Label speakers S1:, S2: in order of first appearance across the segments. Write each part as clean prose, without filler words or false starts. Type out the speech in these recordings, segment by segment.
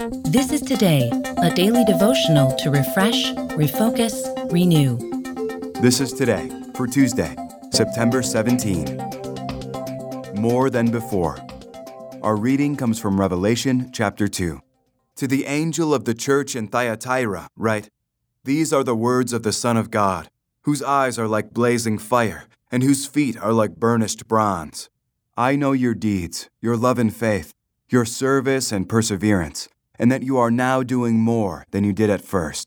S1: This is Today, a daily devotional to refresh, refocus, renew.
S2: This is Today for Tuesday, September 17. More than before. Our reading comes from Revelation chapter 2. To the angel of the church in Thyatira, write, "These are the words of the Son of God, whose eyes are like blazing fire, and whose feet are like burnished bronze. I know your deeds, your love and faith, your service and perseverance, and that you are now doing more than you did at first."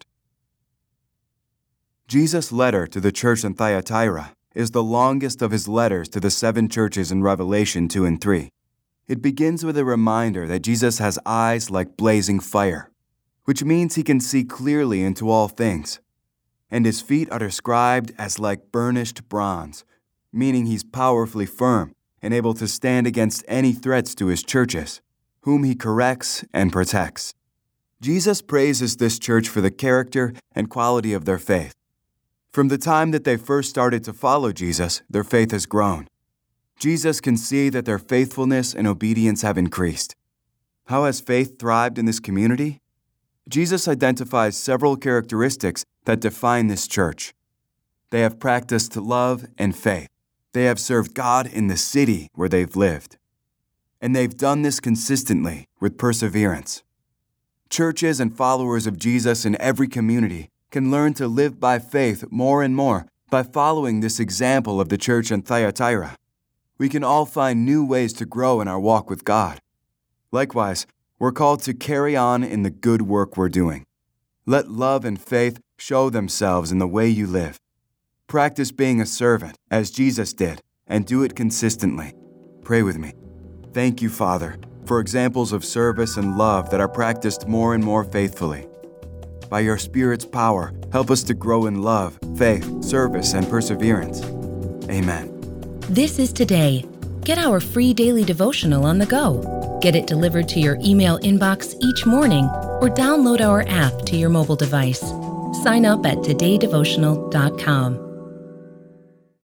S2: Jesus' letter to the church in Thyatira is the longest of his letters to the 7 churches in Revelation 2 and 3. It begins with a reminder that Jesus has eyes like blazing fire, which means he can see clearly into all things. And his feet are described as like burnished bronze, meaning he's powerfully firm and able to stand against any threats to his churches, whom he corrects and protects. Jesus praises this church for the character and quality of their faith. From the time that they first started to follow Jesus, their faith has grown. Jesus can see that their faithfulness and obedience have increased. How has faith thrived in this community? Jesus identifies several characteristics that define this church. They have practiced love and faith. They have served God in the city where they've lived. And they've done this consistently with perseverance. Churches and followers of Jesus in every community can learn to live by faith more and more by following this example of the church in Thyatira. We can all find new ways to grow in our walk with God. Likewise, we're called to carry on in the good work we're doing. Let love and faith show themselves in the way you live. Practice being a servant, as Jesus did, and do it consistently. Pray with me. Thank you, Father, for examples of service and love that are practiced more and more faithfully. By your Spirit's power, help us to grow in love, faith, service, and perseverance. Amen.
S1: This is Today. Get our free daily devotional on the go. Get it delivered to your email inbox each morning or download our app to your mobile device. Sign up at todaydevotional.com.